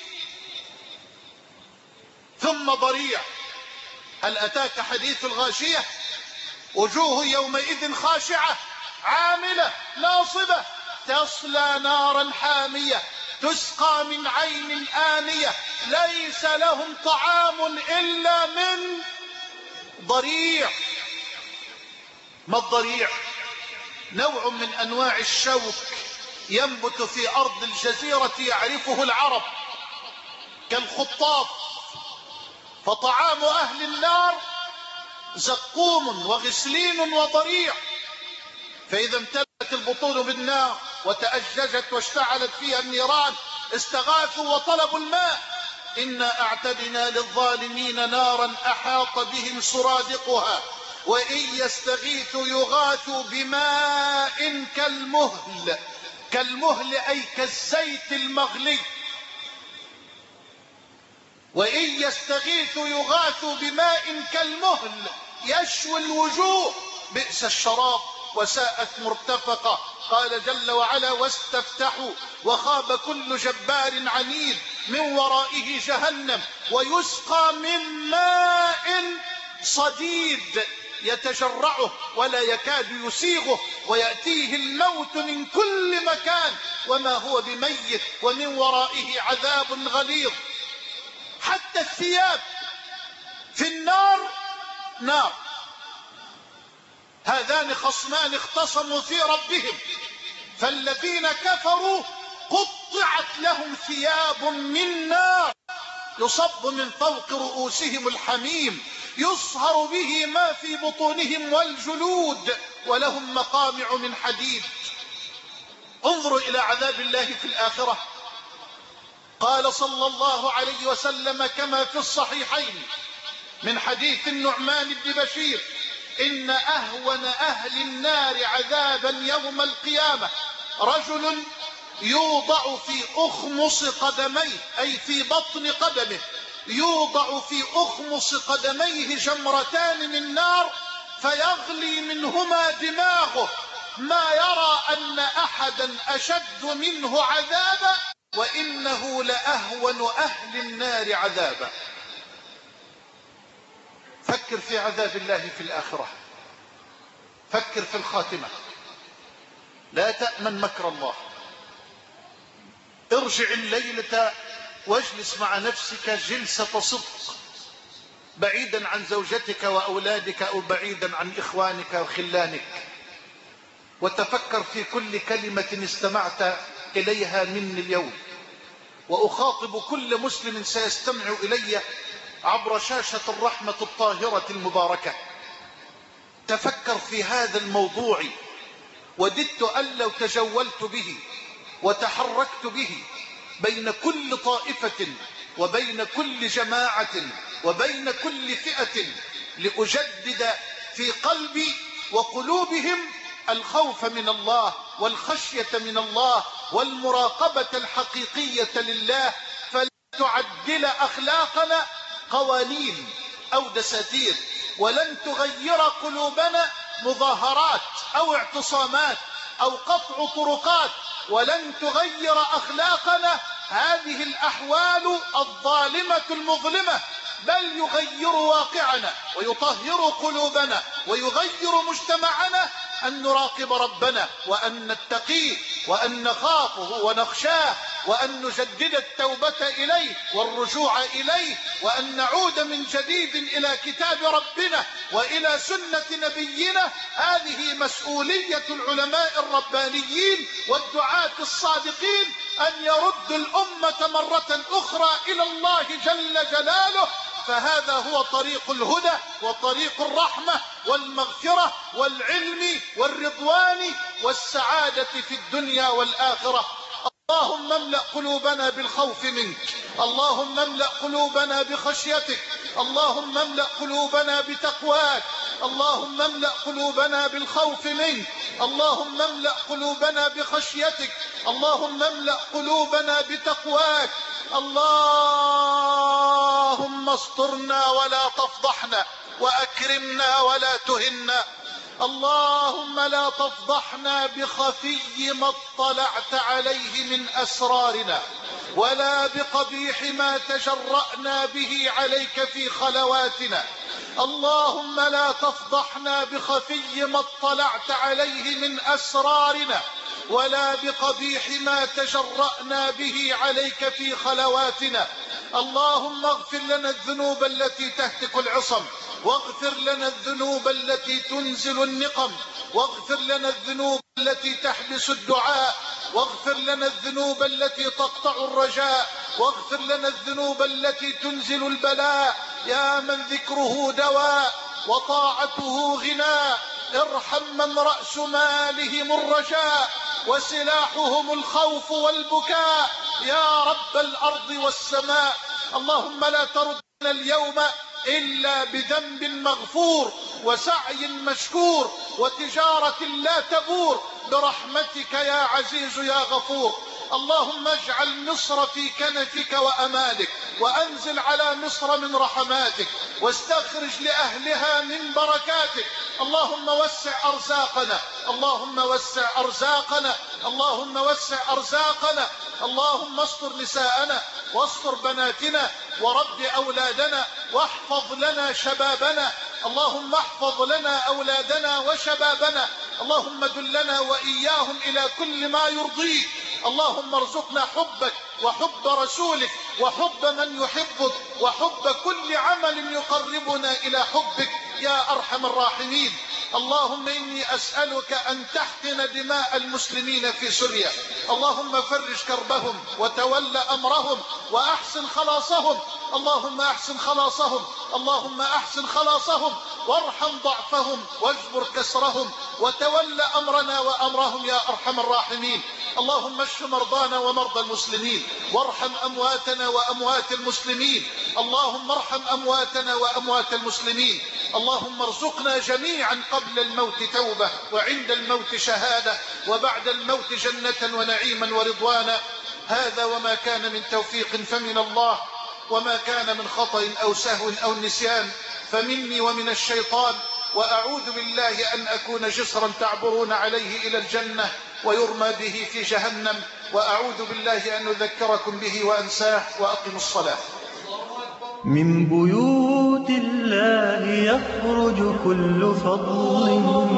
ثم ضريع. هل أتاك حديث الغاشية؟ وجوه يومئذ خاشعة عاملة ناصبة تصلى نارا حامية تسقى من عين آنية ليس لهم طعام إلا من ضريع. ما الضريع؟ نوع من أنواع الشوك ينبت في أرض الجزيرة يعرفه العرب كالخطاف. فطعام أهل النار زقوم وغسلين وضريع. فإذا امتلأت البطون بالنار وتأججت واشتعلت فيها النيران استغاثوا وطلبوا الماء. إنا أعتدنا للظالمين نارا أحاط بهم سرادقها وإن يستغيثوا يغاثوا بماء كالمهل. كالمهل أي كالزيت المغلي. وإن يستغيثوا يغاثوا بماء كالمهل يشوي الوجوه بئس الشراب وساءت مرتفقة. قال جل وعلا: واستفتحوا وخاب كل جبار عنيد من ورائه جهنم ويسقى من ماء صديد يتجرعه ولا يكاد يسيغه ويأتيه الموت من كل مكان وما هو بميت ومن ورائه عذاب غليظ. حتى الثياب في النار نار. هذان خصمان اختصموا في ربهم فالذين كفروا قطعت لهم ثياب من نار يصب من فوق رؤوسهم الحميم يصهر به ما في بطونهم والجلود ولهم مقامع من حديد. انظروا إلى عذاب الله في الآخرة. قال صلى الله عليه وسلم كما في الصحيحين من حديث النعمان بن بشير: إن أهون أهل النار عذابا يوم القيامة رجل يوضع في أخمص قدميه أي في بطن قدمه يوضع في أخمص قدميه جمرتان من نار فيغلي منهما دماغه، ما يرى أن أحدا أشد منه عذابا، وإنه لأهون أهل النار عذابا. فكر في عذاب الله في الآخرة، فكر في الخاتمة، لا تأمن مكر الله. ارجع الليلة واجلس مع نفسك جلسة صدق، بعيدا عن زوجتك وأولادك أو بعيدا عن إخوانك وخلانك، وتفكر في كل كلمة استمعت إليها مني اليوم. وأخاطب كل مسلم سيستمع إلي عبر شاشة الرحمة الطاهرة المباركة، تفكر في هذا الموضوع. وددت أن لو تجولت به وتحركت به بين كل طائفة وبين كل جماعة وبين كل فئة لأجدد في قلبي وقلوبهم الخوف من الله والخشية من الله والمراقبة الحقيقية لله، فلا تعدل أخلاقنا قوانين أو دساتير، ولن تغير قلوبنا مظاهرات أو اعتصامات أو قطع طرقات، ولن تغير أخلاقنا هذه الأحوال الظالمة المظلمة، بل يغير واقعنا ويطهر قلوبنا ويغير مجتمعنا أن نراقب ربنا وأن نتقيه وأن نخافه ونخشاه وأن نجدد التوبة إليه والرجوع إليه، وأن نعود من جديد إلى كتاب ربنا وإلى سنة نبينا. هذه مسؤولية العلماء الربانيين والدعاة الصادقين، أن يردوا الأمة مرة أخرى إلى الله جل جلاله. فهذا هو طريق الهدى وطريق الرحمة والمغفرة والعلم والرضوان والسعادة في الدنيا والآخرة. اللهم املأ قلوبنا بالخوف منك، اللهم املأ قلوبنا بخشيتك، اللهم املأ قلوبنا بتقواك، اللهم املأ قلوبنا بالخوف منك، اللهم املأ قلوبنا بخشيتك، اللهم املأ قلوبنا بتقواك. اللهم استرنا ولا تفضحنا، وأكرمنا ولا تهنا. اللهم لا تفضحنا بخفي ما اطلعت عليه من أسرارنا، ولا بقبيح ما تجرأنا به عليك في خلواتنا. اللهم لا تفضحنا بخفي ما اطلعت عليه من أسرارنا، ولا بقبيح ما تجرأنا به عليك في خلواتنا. اللهم اغفر لنا الذنوب التي تهتك العصم، واغفر لنا الذنوب التي تنزل النقم، واغفر لنا الذنوب التي تحبس الدعاء، واغفر لنا الذنوب التي تقطع الرجاء، واغفر لنا الذنوب التي تنزل البلاء. يا من ذكره دواء وطاعته غناء، ارحم من رأس مالهم الرجاء وسلاحهم الخوف والبكاء. يا رب الأرض والسماء، اللهم لا تردنا اليوم إلا بذنب مغفور وسعي مشكور وتجارة لا تبور، برحمتك يا عزيز يا غفور. اللهم اجعل مصر في كنفك وأمانك، وأنزل على مصر من رحماتك، واستخرج لأهلها من بركاتك. اللهم وسع أرزاقنا، اللهم وسع أرزاقنا، اللهم وسع أرزاقنا. اللهم استر نساءنا واستر بناتنا ورب أولادنا، واحفظ لنا شبابنا. اللهم احفظ لنا أولادنا وشبابنا. اللهم دلنا وإياهم إلى كل ما يرضيك. اللهم ارزقنا حبك وحب رسولك وحب من يحبك وحب كل عمل يقربنا إلى حبك يا أرحم الراحمين. اللهم إني أسألك أن تحقن دماء المسلمين في سوريا. اللهم فرج كربهم وتول أمرهم وأحسن خلاصهم. اللهم أحسن خلاصهم، اللهم أحسن خلاصهم، وارحم ضعفهم واجبر كسرهم، وتول أمرنا وأمرهم يا أرحم الراحمين. اللهم اشف مرضانا ومرضى المسلمين، وارحم أمواتنا وأموات المسلمين. اللهم ارحم أمواتنا وأموات المسلمين. اللهم ارزقنا جميعا قبل الموت توبة، وعند الموت شهادة، وبعد الموت جنة ونعيما ورضوانا. هذا وما كان من توفيق فمن الله، وما كان من خطأ أو سهو أو نسيان فمني ومن الشيطان. وأعوذ بالله أن أكون جسرا تعبرون عليه إلى الجنة ويرمى به في جهنم، وأعوذ بالله أن أذكركم به وأنساه. وأقم الصلاة. من بيوت الله يخرج كل فضل